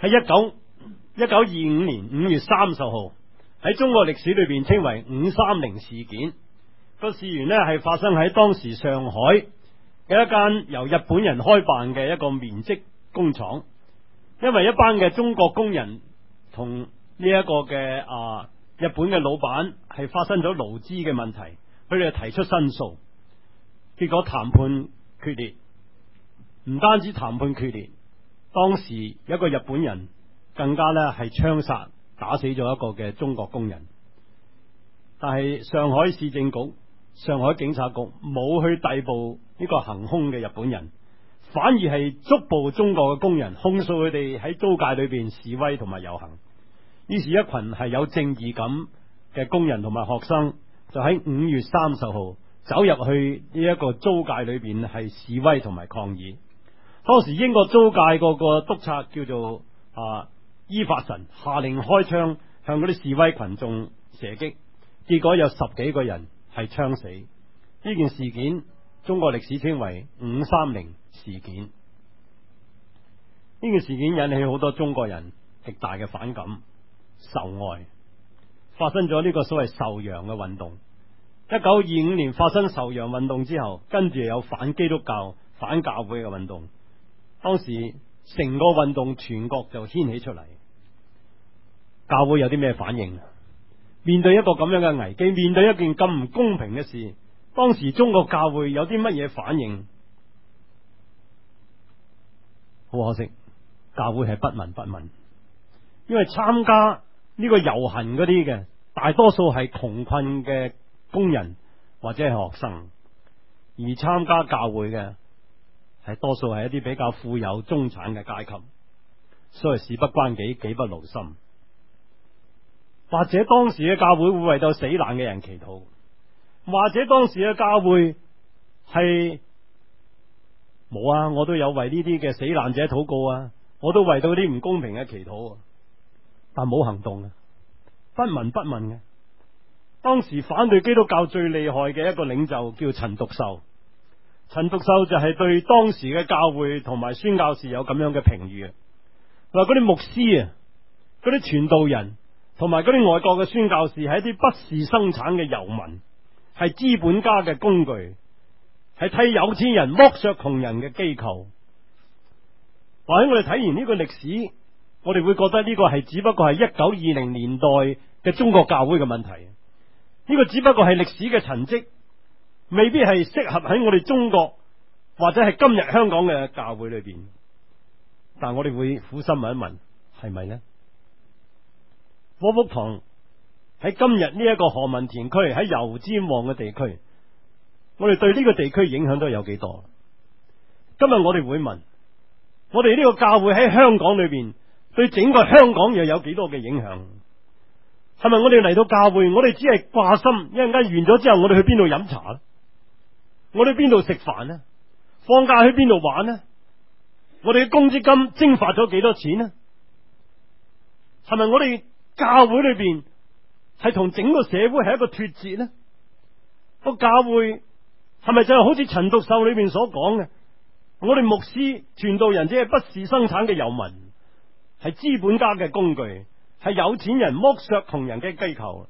喺1925年5月30號，喺中國歷史裏邊稱為530事件。個事源呢係發生喺當時上海嘅一間由日本人開辦嘅一個棉織工廠，因為一班嘅中國工人同呢一個嘅日本嘅老闆係發生咗勞資嘅問題，佢哋提出申訴，結果談判決裂。唔單止談判決裂，當時一個日本人更加呢係槍殺打死咗一個嘅中國工人。但係上海市政局、上海警察局冇去逮捕呢個行兇嘅日本人，反而係捉捕中國嘅工人，控訴佢哋喺租界裏邊示威同埋遊行。於是，一群係有正義感嘅工人同埋學生就喺5月30號走入去呢一個租界裏邊係示威同埋抗議。當時英國租界嗰個督察叫做伊法臣，下令開槍向嗰啲示威群眾射擊，結果有10幾個人係槍死。呢件事件中國歷史稱為530事件。呢件事件引起好多中國人極大嘅反感、仇外，發生咗呢個所謂仇洋嘅運動。1925年發生仇洋運動之後，跟住有反基督教、反教會嘅運動。當時成個運動全國就掀起出嚟，教會有啲咩反應？面對一個咁樣嘅危機，面對一件咁唔公平嘅事，當時中國教會有啲乜嘢反應？好可惜，教會係不聞不問，因為參加呢個遊行嗰啲嘅大多數係窮困嘅工人或者係學生，而參加教會嘅係多數係一啲比較富有中產嘅階級，所以事不關己，己不勞心。或者當時嘅教會會為到死難嘅人祈禱，或者當時嘅教會係冇啊，我都有為呢啲嘅死難者禱告啊，我都為到啲唔公平嘅祈禱，但冇行動，不聞不問嘅。當時反對基督教最厲害嘅一個領袖叫陳獨秀，陳獨秀就係對當時嘅教會同埋宣教士有咁樣嘅評語，話嗰啲牧師啊，嗰啲傳道人同埋嗰啲外國嘅宣教士係一啲不事生產嘅遊民，係資本家嘅工具，係替有錢人剝削窮人嘅機構。或者我哋睇完呢個歷史，我哋會覺得呢個係只不過係1920年代嘅中國教會嘅問題，呢個只不過係歷史嘅陳跡，未必係適合喺我哋中國或者係今日香港嘅教會裏邊。但我哋會苦心問一問，係咪呢？波福堂喺今日呢一個何文田區，喺油尖旺嘅地區，我哋對呢個地區影響都有幾多？今日我哋會問，我哋呢個教會喺香港裏邊對整個香港又有幾多嘅影響？係咪我哋嚟到教會，我哋只係掛心一陣間完咗之後，我哋去邊度飲茶呢？我哋邊度食飯呢？放假去邊度玩呢？我哋嘅公積金蒸發咗幾多錢呢？係咪我哋教會裏邊係同整個社會係一個脫節呢？個教會係咪就係好似陳獨秀裏邊所講嘅？我哋牧師傳道人只係不事生產嘅遊民，係資本家嘅工具，係有錢人剝削窮人嘅機構。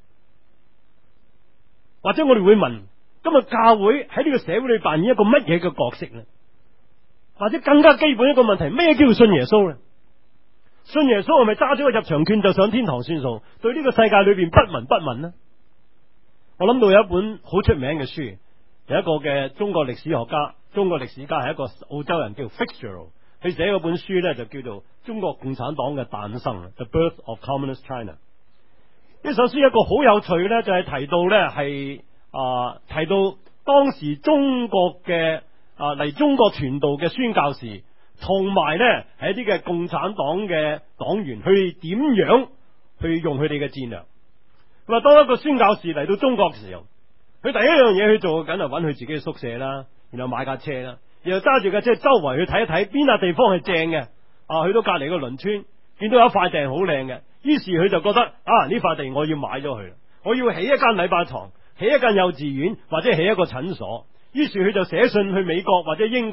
或者我哋會問，今日教會喺呢個社會裏扮演一個乜嘢嘅角色呢？或者更加基本一個問題，咩叫信耶穌呢？信耶穌係咪揸咗個入場券就上天堂算數？對呢個世界裏邊不聞不問呢？我諗到有一本好出名嘅書，有一個嘅中國歷史學家、中國歷史家係一個澳洲人叫 Fitzgerald， 佢寫嗰本書呢就叫做《中國共產黨嘅誕生》The Birth of Communist China。呢首書一個好有趣呢，就係提到呢係提到當時中國嘅嚟中國傳道嘅宣教士，同埋呢係一啲嘅共產黨嘅黨員，去點樣去用佢哋嘅戰略。佢話當一個宣教士嚟到中國嘅時候，佢第一樣嘢去做緊係揾佢自己嘅宿舍啦，然後買架車啦，然後揸住架車周圍去睇一睇邊笪地方係正嘅。去到隔籬個鄰村，見到有一塊地好靚嘅，於是佢就覺得呢塊地我要買咗佢，我要起一間禮拜堂，起一間幼稚園，或者起一個診所。於是佢就寫信去美國或者英國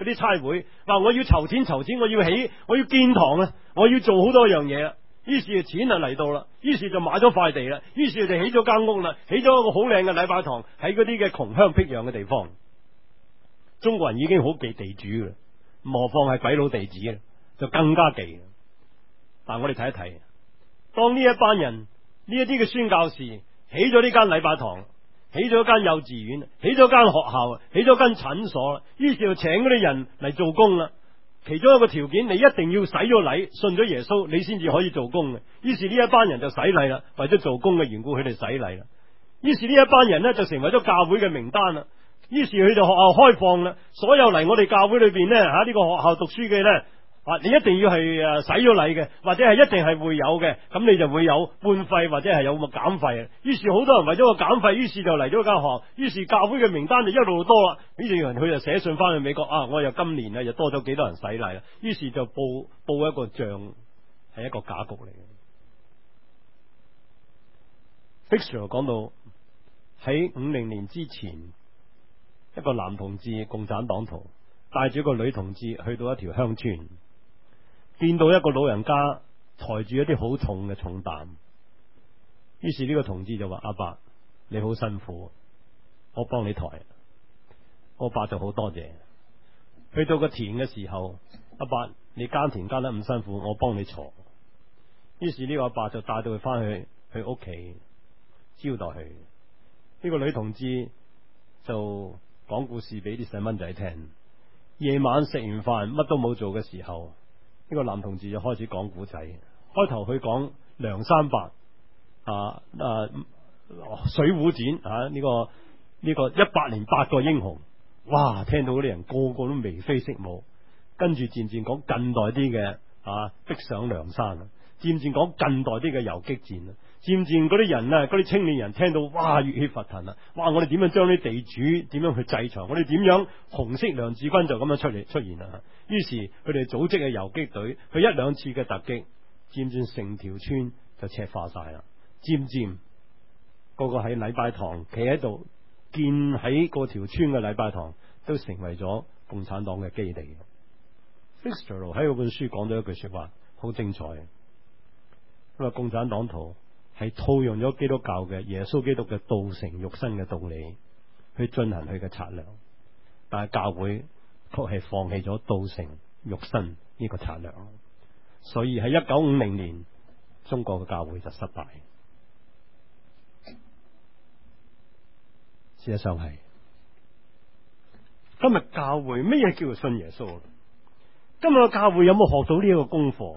嗰啲差會，話我要籌錢，我要起，我要建堂啊，我要做好多樣嘢啦。於是錢就嚟到啦，於是就買咗塊地啦，於是就起咗間屋啦，起咗一個好靚嘅禮拜堂喺嗰啲嘅窮鄉僻壤嘅地方。中國人已經好忌地主嘅，何況係鬼佬地主啊，就更加忌。但係我哋睇一睇，當呢一班人呢一啲嘅宣教士起咗呢間禮拜堂，起咗間幼稚園，起咗間學校，起咗間診所啦，於是就請嗰啲人嚟做工啦。其中一個條件，你一定要洗咗禮，信咗耶穌，你先至可以做工嘅。於是呢一班人就洗禮啦，為咗做工嘅緣故，佢哋洗禮啦。於是呢一班人呢，就成為咗教會嘅名單啦。於是佢就學校開放啦，所有嚟我哋教會裏邊呢，吓呢個學校讀書嘅呢，你一定要係洗咗禮嘅，或者係一定係會有嘅，咁你就會有半費或者係有個減費。於是好多人為咗個減費，於是就嚟咗間學校，於是教會嘅名單就一路多啦。於是佢就寫信翻去美國啊，我又今年又多咗幾多人洗禮啦。於是就報一個賬，係一個假局嚟嘅。Fisher 講到喺50年之前，一個男同志共產黨徒帶住一個女同志去到一條鄉村，見到一個老人家抬住一啲好重嘅重擔，於是呢個同志就話：阿伯，你好辛苦，我幫你抬。我伯就好多謝。去到個田嘅時候，阿伯，你耕田耕得咁辛苦，我幫你鋤。於是呢個阿伯就帶到佢翻去屋企招待佢。呢個女同志就講故事俾啲細蚊仔聽。夜晚食完飯乜都冇做嘅時候，呢個男同志就開始講古仔。開頭佢講梁山伯水滸傳呢個100年8個英雄。哇！聽到嗰啲人個個都眉飛色舞。跟住漸漸講近代啲嘅逼上梁山，漸漸講近代啲嘅游擊戰，漸漸嗰啲人嗰啲青年人聽到哇熱血沸騰啦！哇！我哋點樣將啲地主點樣去制裁？我哋點樣紅色娘子軍就咁樣出現啦！於是佢哋組織嘅游擊隊，佢一兩次嘅突擊，漸漸成條村就赤化晒啦！漸漸個個喺禮拜堂企喺度，建喺嗰條村嘅禮拜堂都成為咗共產黨嘅基地。Fitzgerald 喺嗰本書講咗一句說話，好精彩。因為共產黨徒係套用咗基督教嘅耶穌基督嘅道成肉身嘅道理去進行佢嘅策略，但係教會卻係放棄咗道成肉身呢個策略，所以喺1950年中國嘅教會就失敗。事實上係今日教會咩嘢叫做信耶穌？今日嘅教會有冇學到呢一個功課？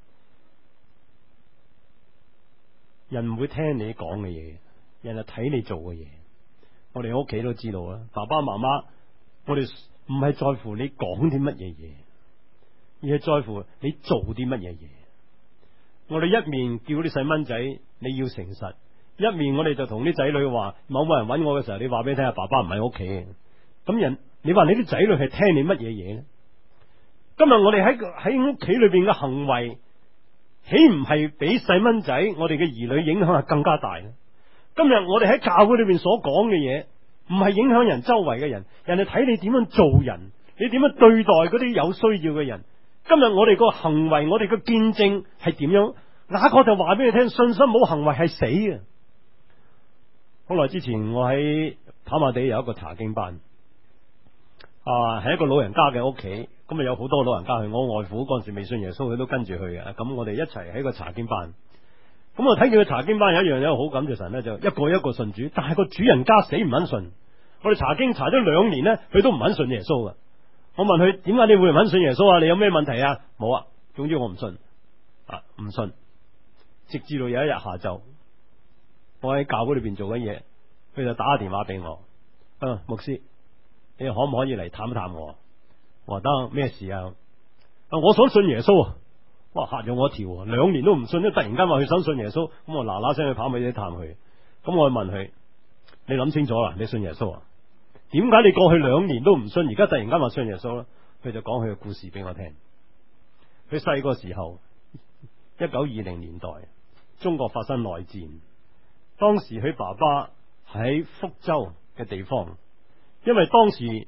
人唔會聽你講嘅嘢，人係睇你做嘅嘢。我哋屋企都知道啦，爸爸媽媽，我哋唔係在乎你講啲乜嘢嘢，而係在乎你做啲乜嘢嘢。我哋一面叫啲細蚊仔你要誠實，一面我哋就同啲仔女話，某人揾我嘅時候，你話俾佢聽，爸爸唔喺屋企。咁人，你話你啲仔女係聽你乜嘢嘢咧？今日我哋喺屋企裏邊嘅行為，豈唔係比細蚊仔我哋嘅兒女影響係更加大咧？今日我哋喺教會裏邊所講嘅嘢，唔係影響人周圍嘅人，人哋睇你點樣做人，你點樣對待嗰啲有需要嘅人。今日我哋個行為，我哋嘅見證係點樣？雅各就話俾你聽，信心冇行為係死嘅。好耐之前，我喺跑馬地有一個查經班，係一個老人家嘅屋企。咁有好多老人家去，我外父嗰陣時未信耶穌，佢都跟住去嘅。咁我哋一齊喺個查經班。咁我睇見個查經班有一樣嘢好感謝神咧，就一個一個信主，但係個主人家死唔肯信。我哋查經查咗2年咧，佢都唔肯信耶穌嘅。我問佢，點解你會唔肯信耶穌啊？你有咩問題啊？冇啊，總之我唔信，唔信。直至到有一日下晝，我喺教會裏邊做緊嘢，佢就打個電話俾我，牧師，你可唔可以嚟探一探我？我話得，咩事啊？我想信耶穌啊！哇，嚇咗我一跳，2年都唔信，都突然間話佢想信耶穌，咁我嗱嗱聲去跑馬地探佢。咁我問佢，你諗清楚啦，你信耶穌啊？點解你過去2年都唔信，而家突然間話信耶穌咧？佢就講佢嘅故事俾我聽。佢細個時候，1920年代，中國發生內戰，當時佢爸爸喺福州嘅地方，因為當時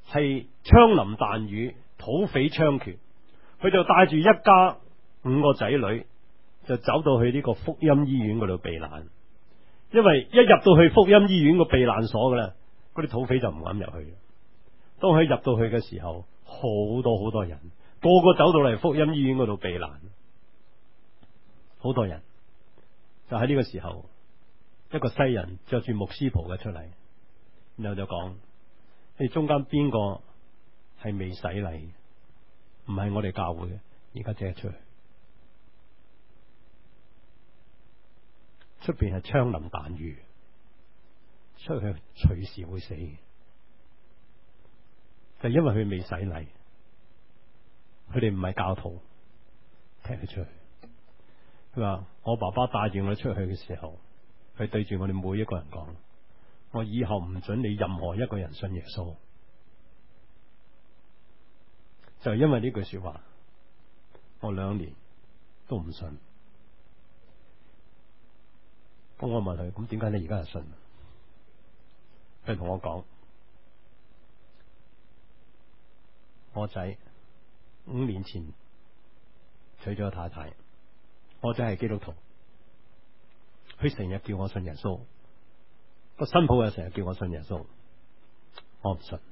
係槍林彈雨、土匪猖獗，佢就帶住一家5個仔女，就走到去呢個福音醫院嗰度避難。因為一入到去福音醫院個避難所嘅咧，嗰啲土匪就唔敢入去。當佢入到去嘅時候，好多人，個個走到嚟福音醫院嗰度避難，好多人。就喺呢個時候，一個西人着住牧師袍嘅出嚟，然後就講：你中間邊個係未洗禮？唔係我哋教會嘅，而家借出去。出邊係槍林彈雨，出去隨時會死，就因為佢未洗禮，佢哋唔係教徒，踢佢出去。佢話：我爸爸帶住我出去嘅時候，佢對住我哋每一個人講：我以後唔准你任何一個人信耶穌。就係因為呢句說話，我2年都唔信。咁我問佢：咁點解你而家就信？佢同我講：我仔5年前娶咗個太太，我仔係基督徒，佢成日叫我信耶穌，個新抱又成日叫我信耶穌，我唔信。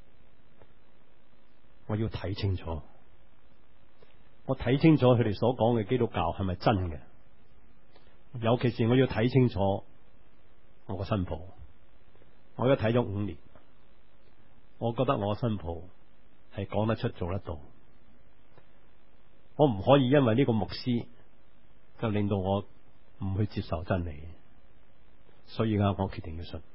我要睇清楚，我睇清楚佢哋所講嘅基督教係咪真嘅？尤其是我要睇清楚我個新抱。我而家睇咗5年，我覺得我新抱係講得出做得到。我唔可以因為呢個牧師就令到我唔去接受真理，所以我決定要信。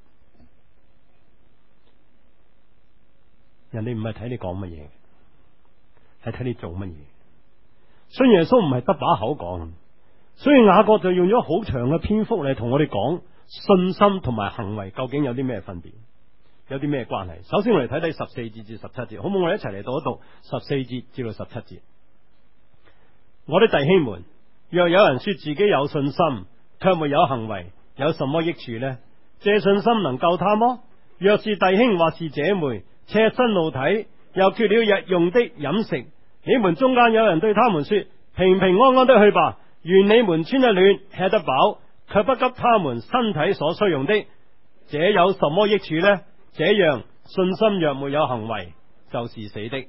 人哋唔係睇你講乜嘢，係睇你做乜嘢。信耶穌唔係得把口講，所以雅各就用咗好長嘅篇幅嚟同我哋講信心同埋行為究竟有啲咩分別，有啲咩關係。首先我哋睇睇14節至17節，好唔好？我哋一齊嚟讀一讀14節至到17節。我的弟兄們，若有人說自己有信心，卻沒有行為，有什麼益處呢？這信心能救他麼？若是弟兄或是姐妹赤身露體，又缺了日用的飲食，你們中間有人對他們說：平平安安的去吧，願你們穿得暖，吃得飽，卻不給他們身體所需用的，這有什麼益處呢？這樣信心若沒有行為，就是死的。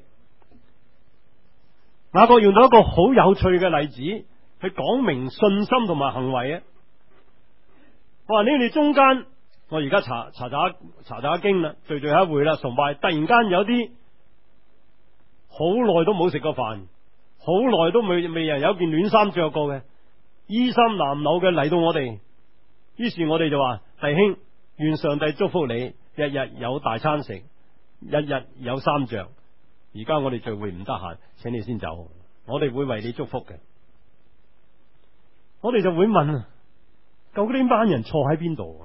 雅各用到一個好有趣嘅例子去講明信心同埋行為啊！我話你哋中間，我而家查經啦，聚一會啦，崇拜，突然間有啲好耐都冇食過飯，好耐都未人有件暖衫着過嘅，衣衫襤褸嘅嚟到我哋，於是我哋就話：弟兄，願上帝祝福你，日日有大餐食，日日有衫着。而家我哋聚會唔得閒，請你先走，我哋會為你祝福嘅。我哋就會問：究竟呢班人錯喺邊度？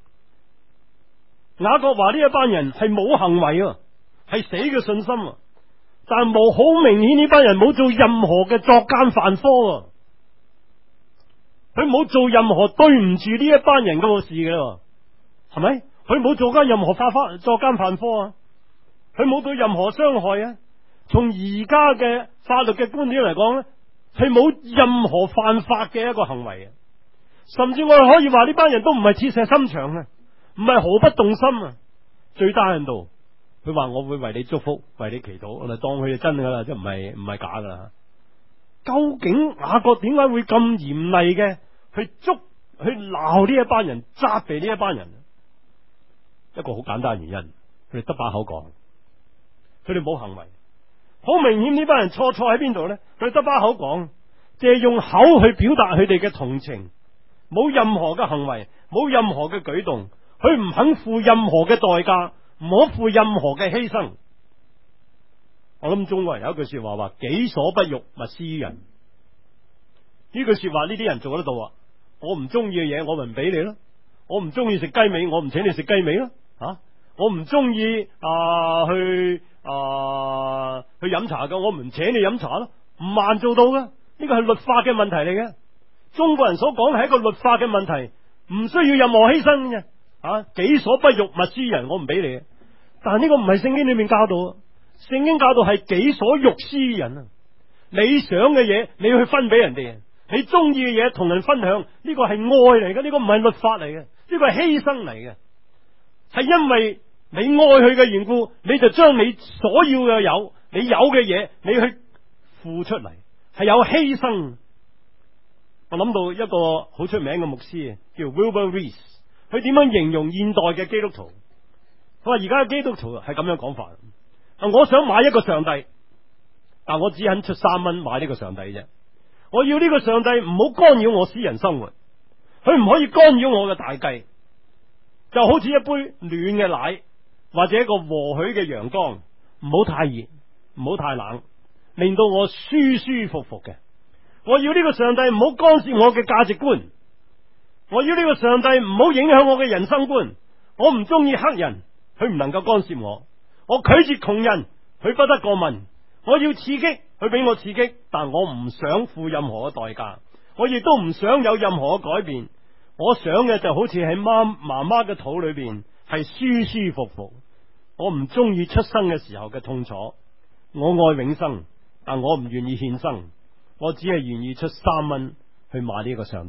雅各話呢一班人係冇行為，係死嘅信心，但冇好明顯呢班人冇做任何嘅作奸犯科，佢冇做任何對唔住呢一班人嗰個事嘅，係咪？佢冇做奸任何作奸犯科啊！佢冇對任何傷害啊！從而家嘅法律嘅觀點嚟講咧，係冇任何犯法嘅一個行為啊！甚至我哋可以話呢班人都唔係鐵石心腸啊，唔係毫不動心啊！最低限度，佢話我會為你祝福，為你祈禱，我哋當佢係真噶啦，即係唔係假噶啦。究竟雅各點解會咁嚴厲嘅去鬧呢一班人，責備呢一班人？一個好簡單原因，佢哋得把口講，佢哋冇行為。好明顯呢班人錯喺邊度呢？佢哋得把口講，淨係用口去表達佢哋嘅同情，冇任何嘅行為，冇任何嘅舉動，佢唔肯付任何嘅代價，唔可付任何嘅犧牲。我諗中國人有一句說話，己所不欲，勿施於人。呢句說話呢啲人做得到啊！我唔中意嘅嘢，我咪唔俾你咯。我唔中意食雞尾，我唔請你食雞尾咯。我唔中意去飲茶嘅，我唔請你飲茶咯。唔難做到嘅，呢個係律法嘅問題嚟嘅。中國人所講係一個律法嘅問題，唔需要任何犧牲嘅。己所不欲，勿施於人，我唔俾你。 但係呢個唔係聖經裏面教導，聖經教導係己所欲施於人啊！你想嘅嘢你要去分俾人哋，你中意嘅嘢同人分享，呢個係愛嚟嘅，呢個唔係律法嚟嘅，呢個係犧牲嚟嘅，係因為你愛佢嘅緣故，你就將你所要嘅你有嘅嘢，你去付出嚟，係有犧牲。我諗到一個好出名嘅牧師叫 Wilbur Rees， 佢點樣形容現代嘅基督徒？佢話而家嘅基督徒係咁樣講法：我想買一個上帝，但我只肯出3蚊買呢個上帝啫。我要呢個上帝唔好干擾我私人生活，佢唔可以干擾我嘅大計，就好似一杯暖嘅奶或者一個和煦嘅陽光，唔好太熱，唔好太冷，令到我舒舒服服嘅。我要呢個上帝唔好干涉我嘅價值觀，我要呢個上帝唔好影響我嘅人生觀。我唔中意黑人，佢唔能夠干涉我。我拒絕窮人，佢不得過問。我要刺激，佢俾我刺激，但我唔想付任何嘅代價，我亦都唔想有任何嘅改變。我想嘅就好似喺媽媽嘅肚裏邊，係舒舒服服。我唔中意出生嘅時候嘅痛楚。我愛永生，但我唔願意獻生。我只係願意出3蚊去買呢個上帝。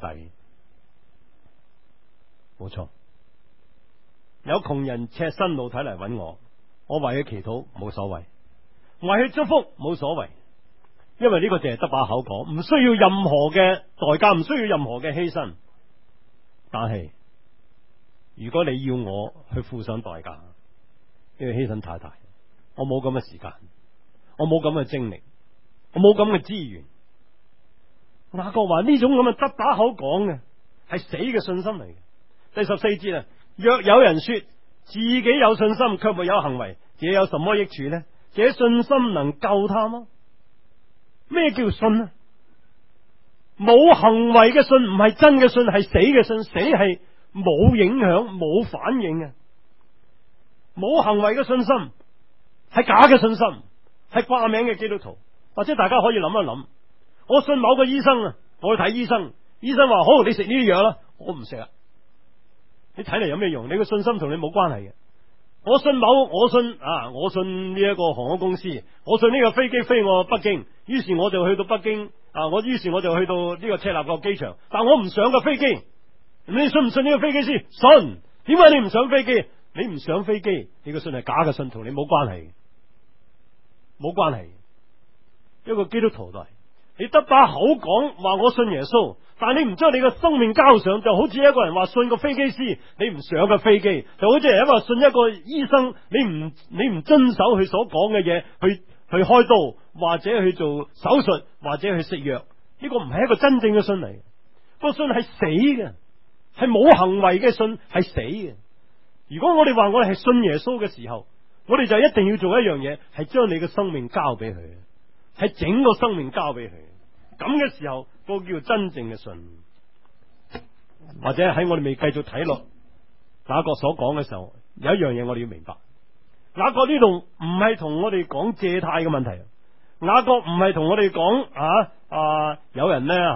冇錯，有窮人赤身露體嚟揾我，我為佢祈禱冇所謂，為佢祝福冇所謂，因為呢個淨係得把口講，唔需要任何嘅代價，唔需要任何嘅犧牲。但係如果你要我去付上代價，呢個犧牲太大，我冇咁嘅時間，我冇咁嘅精力，我冇咁嘅資源。雅各話呢種咁嘅得把口講嘅係死嘅信心嚟嘅。第14節啊，若有人說自己有信心卻沒有行為，這有什麼益處呢？這信心能救他嗎？咩叫信呢？冇行為嘅信唔係真嘅信，係死嘅信。死係冇影響冇反應嘅。冇行為嘅信心係假嘅信心，係掛名嘅基督徒。或者大家可以諗一諗，我信某個醫生啊，我去睇醫生，醫生話好，你食呢啲藥啦，我唔食啊。你睇嚟有咩用？你個信心同你冇關係嘅。我信我信呢一個航空公司，我信呢個飛機飛我北京，於是我就去到北京於是我就去到呢個赤鱲角機場，但我唔上個飛機。你信唔信呢個飛機先？信。點解你唔上飛機？你唔上飛機，你個信係假嘅信，同你冇關係，冇關係。一個基督徒都係，你得把口講話我信耶穌，但係你唔將你嘅生命交上，就好似一個人話信個飛機師，你唔上個飛機，就好似人話信一個醫生，你唔遵守佢所講嘅嘢，去開刀或者去做手術或者去食藥，呢個唔係一個真正嘅信嚟。個信係死嘅，係冇行為嘅信，係死嘅。如果我哋話我哋係信耶穌嘅時候，我哋就一定要做一樣嘢，係將你嘅生命交俾佢，係整個生命交俾佢。咁嘅時候，嗰個叫做真正嘅信。或者喺我哋未繼續睇落雅各所講嘅時候，有一樣嘢我哋要明白，雅各呢度唔係同我哋講借貸嘅問題，雅各唔係同我哋講有人咧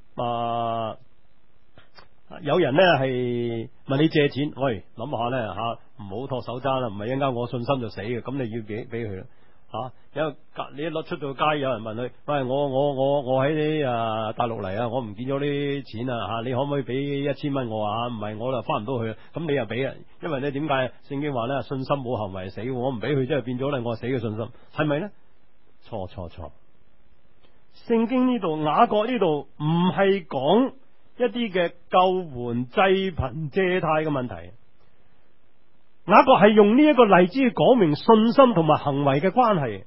有人咧係問你借錢，喂，諗下咧唔好托手踭啦，唔係一陣間我信心就死嘅，咁你要俾佢啦。你一落出到街，有人問佢，喂，我喺大陸嚟啊，我唔見咗啲錢啊，你可唔可以俾1000蚊我啊？唔係我就翻唔到去，咁你又俾啊？因為咧點解聖經話咧信心冇行為死，我唔俾佢，即係變咗咧我死嘅信心，係咪咧？錯。聖經呢度雅各呢度唔係講一啲嘅救援濟貧借貸嘅問題。雅各係用呢一個例子去講明信心同埋行為嘅關係。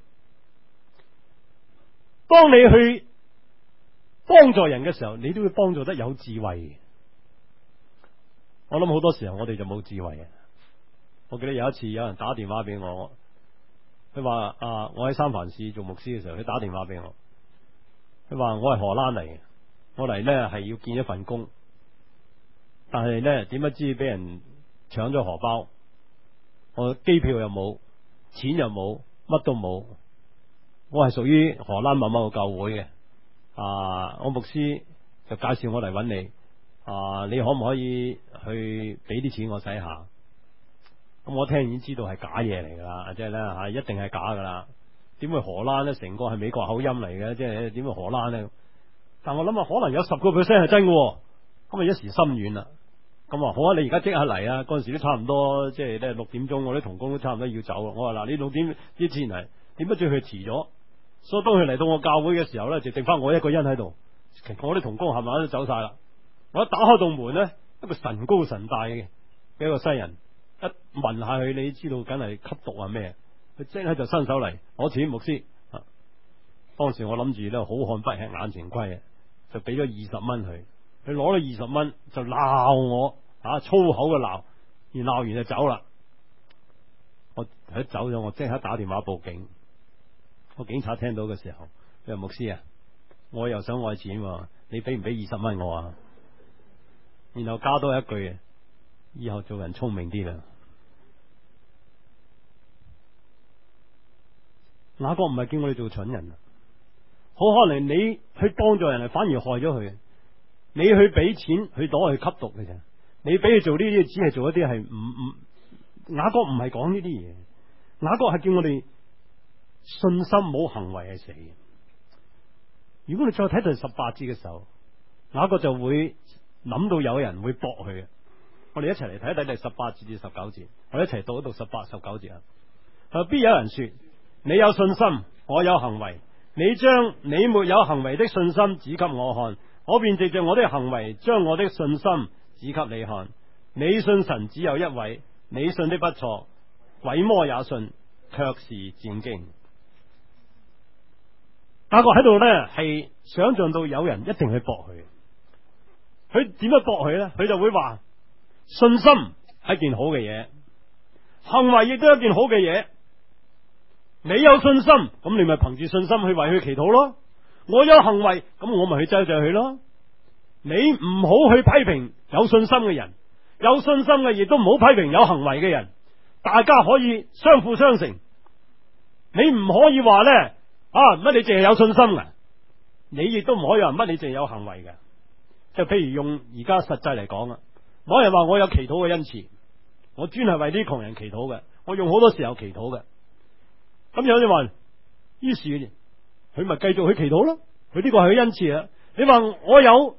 當你去幫助人嘅時候，你都會幫助得有智慧。我諗好多時候我哋就冇智慧嘅。我記得有一次有人打電話俾我，佢話我喺三藩市做牧師嘅時候，佢打電話俾我，佢話我係荷蘭嚟嘅，我嚟呢係要見一份工，但係呢點不知俾人搶咗荷包。我機票又冇，錢又冇，乜都冇。我係屬於荷蘭某某個教會嘅，我牧師就介紹我嚟揾你，你可唔可以去俾啲錢我使下？ 咁我聽已經知道係假嘢嚟噶啦，即係咧吓，一定係假噶啦。點會荷蘭咧？成個係美國口音嚟嘅，即係點會荷蘭咧？但我諗啊，可能有10%係真嘅，咁啊一時心軟啦。咁啊好啊，你而家即刻嚟啊！嗰陣時都差唔多，即係咧6點鐘，我啲同工都差唔多要走。我話嗱，你6點之前嚟，點不知佢遲咗？所以當佢嚟到我教會嘅時候咧，就剩翻我一個人喺度，我啲同工係咪都走晒啦？我一打開道門咧，一個神高神大嘅一個西人，一聞下佢，你知道梗係吸毒啊咩？佢即刻就伸手嚟攞錢，牧師。當時我諗住咧好漢不吃眼前虧啊，就俾咗20蚊佢。佢攞咗20蚊就鬧我粗口嘅鬧，而鬧完就走啦。我一走咗，我即刻打電話報警。個警察聽到嘅時候，佢話牧師啊，我又想愛錢，你俾唔俾20蚊我啊？然後加多一句，以後做人聰明啲啦。雅各唔係叫我哋做蠢人，好可能你去幫助人，反而害咗佢。你去俾錢，佢攞去吸毒嘅啫。你俾佢做呢啲，只係做一啲係唔雅各唔係講呢啲嘢。雅各係叫我哋信心冇行為係死嘅。如果你再睇到18節嘅時候，雅各就會諗到有人會駁佢嘅。我哋一齊嚟睇一睇第18節至19節，我哋一齊讀一讀18、19節啊。必有人說：你有信心，我有行為。你將你沒有行為的信心指給我看，我便藉着我的行為將我的信心指給你看。你信神只有一位，你信的不錯，鬼魔也信，卻是戰驚。雅各喺度呢，係想象到有人一定去駁佢。佢點樣駁佢呢？佢就會話信心係件好嘅嘢，行為亦都係一件好嘅嘢。你有信心，咁你咪憑住信心去為佢祈禱咯。我有行為，咁我咪去周濟佢咯。你唔好去批評有信心嘅人，有信心嘅亦都唔好批評有行為嘅人。大家可以相輔相成。你唔可以話呢，乜你淨係有信心嘅，你亦都唔可以話乜你淨係有行為嘅。就譬如用而家實際嚟講啊，冇人話我有祈禱嘅恩賜，我專係為啲窮人祈禱嘅，我用好多時候祈禱嘅。咁有啲話，於是佢咪繼續去祈禱咯。佢呢個係佢恩賜啊。你話我有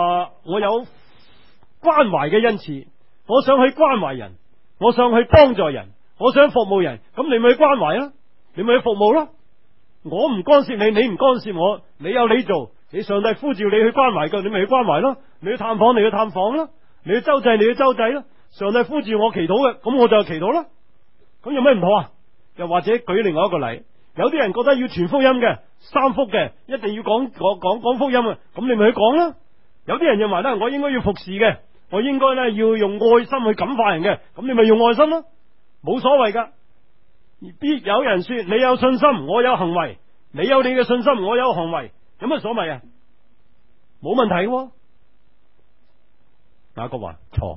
關懷嘅恩賜，我想去關懷人，我想去幫助人，我想服務人，咁你咪去關懷啦，你咪去服務咯。我唔干涉你，你唔干涉我，你有你做，你上帝呼召你去關懷嘅，你咪去關懷咯。你去探訪，你去探訪咯。你去周濟，你去周濟咯。上帝呼召我祈禱嘅，咁我就祈禱咯。咁有咩唔好啊？又或者舉另外一個例，有啲人覺得要傳福音嘅3福嘅，一定要講福音嘅，咁你咪去講啦。有啲人認為咧，我應該要服侍嘅，我應該咧要用愛心去感化人嘅，咁你咪用愛心咯，冇所謂噶。必有人說：你有信心，我有行為；你有你嘅信心，我有行為，有乜所謂啊？冇問題喎。雅各話錯，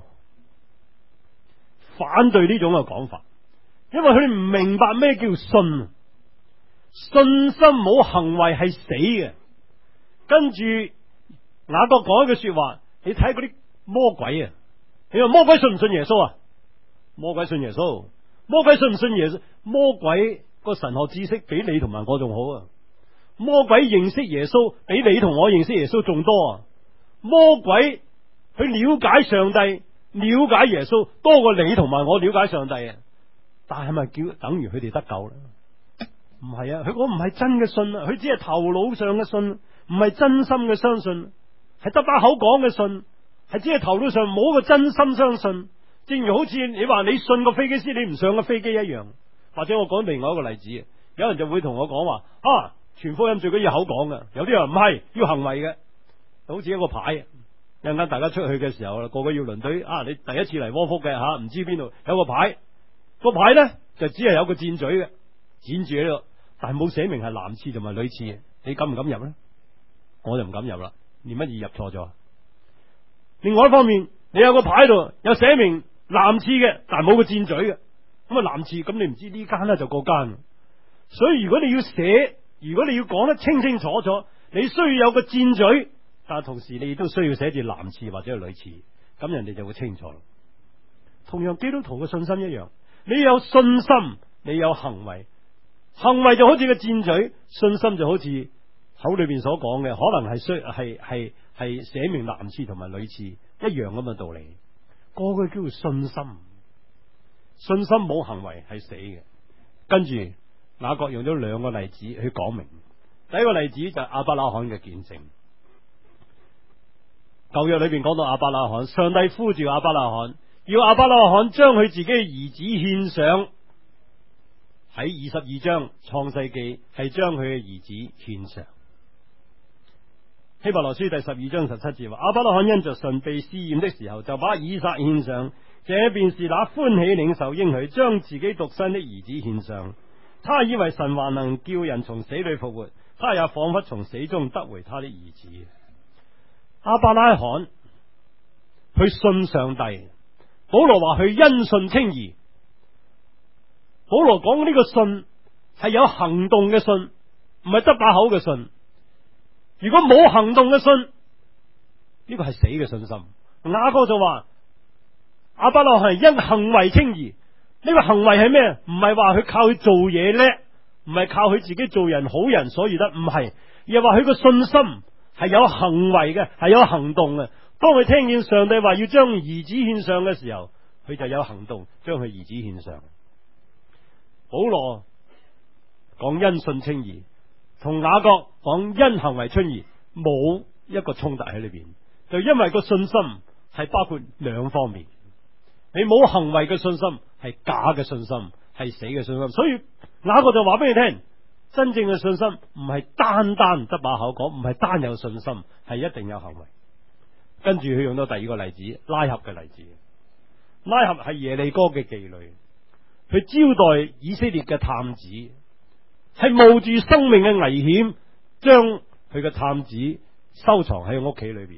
反對呢種嘅講法。因為佢唔明白咩叫信，信心冇行為係死嘅。跟住雅各講一句說話，你睇嗰啲魔鬼啊，你話魔鬼信唔信耶穌啊？魔鬼信耶穌，魔鬼信唔信耶穌？魔鬼個神學知識比你同埋我仲好啊！魔鬼認識耶穌比你同我認識耶穌仲多啊！魔鬼去了解上帝、了解耶穌多過你同埋我了解上帝啊！但係咪叫等於佢哋得救咧？唔係啊，佢講唔係真嘅信啊，佢只係頭腦上嘅信，唔係真心嘅相信，係得把口講嘅信，係只係頭腦上冇個真心相信。正如好似你話你信個飛機師，你唔上個飛機一樣。或者我講另外一個例子，有人就會同我講話傳福音最緊要口講嘅，有啲人唔係要行為嘅，好似一個牌，一陣間大家出去嘅時候啦，個個要輪隊你第一次嚟窩福嘅唔知邊度有個牌。個牌咧就只係有個箭嘴嘅，剪住喺度，但係冇寫明係男廁同埋女廁，你敢唔敢入咧？我就唔敢入啦，連乜嘢入錯咗。另外一方面，你有個牌度有寫明男廁嘅，但係冇個箭嘴嘅，咁男廁，咁你唔知呢間咧就嗰間。所以如果你要寫，如果你要講得清清楚楚，你需要有個箭嘴，但係同時你亦都需要寫住男廁或者係女廁，咁人哋就會清楚。同樣基督徒嘅信心一樣， 你有信心，你有行為，行為就好似個箭嘴，信心就好似口裏邊所講嘅，可能係寫明男廁同埋女廁一樣咁嘅道理。個個叫做信心，信心冇行為係死嘅。跟住雅各用咗兩個例子去講明。第一個例子就係亞伯拉罕嘅見證。舊約裏邊講到亞伯拉罕，上帝呼召亞伯拉罕，要亞伯拉罕將佢自己嘅兒子獻上。喺22章創世記係將佢嘅兒子獻上。希伯來書第12章17節話，亞伯拉罕因着信被試驗的時候，就把以撒獻上，這便是那歡喜領受應許，將自己獨生的兒子獻上。他以為神還能叫人從死裏復活，他也仿佛從死中得回他的兒子。亞伯拉罕去信上帝，保羅話佢因信稱義。保羅講呢個信係有行動嘅信，唔係得把口嘅信。如果冇行動嘅信，呢個係死嘅信心。雅各就話亞伯拉罕係因行為稱義。呢個行為係咩？唔係話佢靠佢做嘢叻，唔係靠佢自己做人好人所以得，唔係，而係話佢個信心係有行為嘅，係有行動嘅。當佢聽見上帝話要將兒子獻上嘅時候，佢就有行動，將佢兒子獻上。保羅講因信稱義，同雅各講因行為稱義，冇一個衝突喺裏邊，就因為個信心係包括兩方面。你冇行為嘅信心係假嘅信心，係死嘅信心。所以雅各就話俾你聽，真正嘅信心唔係單單得把口講，唔係單有信心，係一定有行為。跟住佢用到第二個例子，拉合嘅例子。拉合係耶利哥嘅妓女，佢招待以色列嘅探子，係冒住生命嘅危險，將佢嘅探子收藏喺屋企裏邊，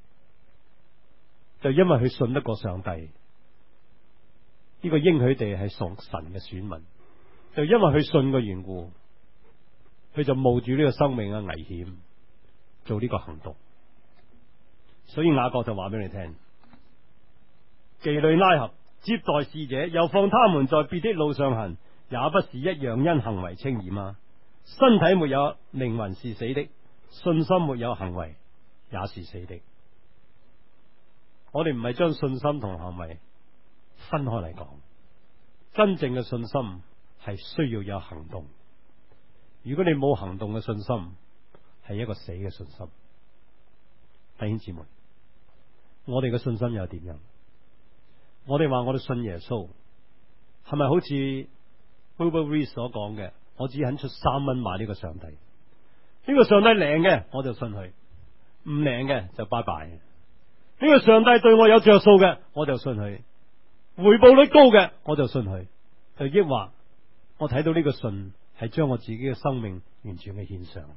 就因為佢信得過上帝。呢個應許地係屬神嘅選民，就因為佢信嘅緣故，佢就冒住呢個生命嘅危險做呢個行動。所以雅各就話俾你聽，妓女拉合接待使者，又放他們在別的路上行，也不是一樣因行為稱義嗎？身體沒有靈魂是死的，信心沒有行為也是死的。我哋唔係將信心同行為分開嚟講，真正嘅信心係需要有行動。如果你冇行動嘅信心，係一個死嘅信心。弟兄姊妹，我哋嘅信心又點樣？我哋話我哋信耶穌，係咪好似 Wilbur Rees 所講嘅？我只肯出3蚊買呢個上帝，呢個上帝靈嘅我就信佢，唔靈嘅就拜拜。呢個上帝對我有着數嘅，我就信佢。回報率高嘅，我就信佢。就抑或我睇到呢個信係將我自己嘅生命完全嘅獻上。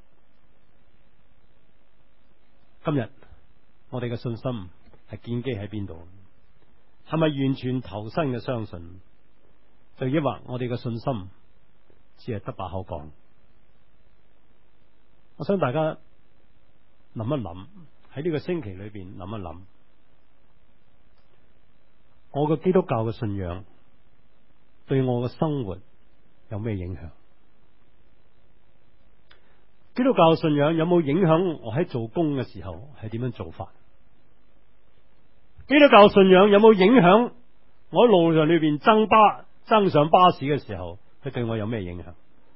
今日我哋嘅信心係建基喺邊度？係咪完全投身嘅相信？就抑或我哋嘅信心只係得把口講？我想大家諗一諗，喺呢個星期裏邊諗一諗，我嘅基督教嘅信仰對我嘅生活有咩影響？基督教信仰有冇影響我喺做工嘅時候係點樣做法？基督教信仰有冇影響我喺路上裏邊登上巴士嘅時候，佢對我有咩影響？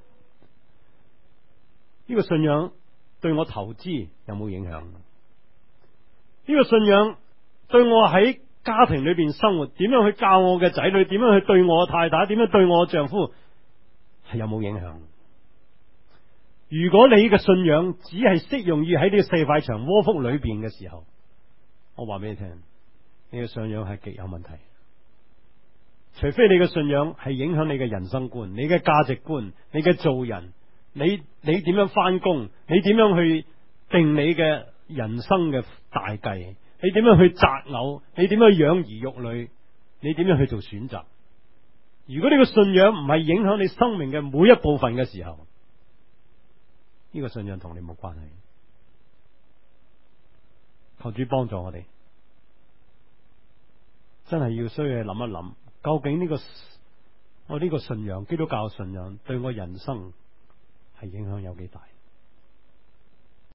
呢個信仰對我投資有冇影響？呢個信仰對我喺家庭裏邊生活，點樣去教我嘅仔女，點樣去對我嘅太太，點樣對我嘅丈夫，係有冇影響？如果你嘅信仰只係適用於喺呢個四塊牆窩腹裏邊嘅時候，我話俾你聽，你嘅信仰係極有問題。除非你嘅信仰係影響你嘅人生觀、你嘅價值觀、你嘅做人，你點樣翻工，你點樣去定你嘅人生嘅大計，你點樣去擇偶，你點樣養兒育女，你點樣去做選擇。如果你嘅信仰唔係影響你生命嘅每一部分嘅時候，呢個信仰同你冇關係。求主幫助我哋，真係要需要諗一諗， 究竟我呢個信仰，基督教信仰對我人生係影響有幾大？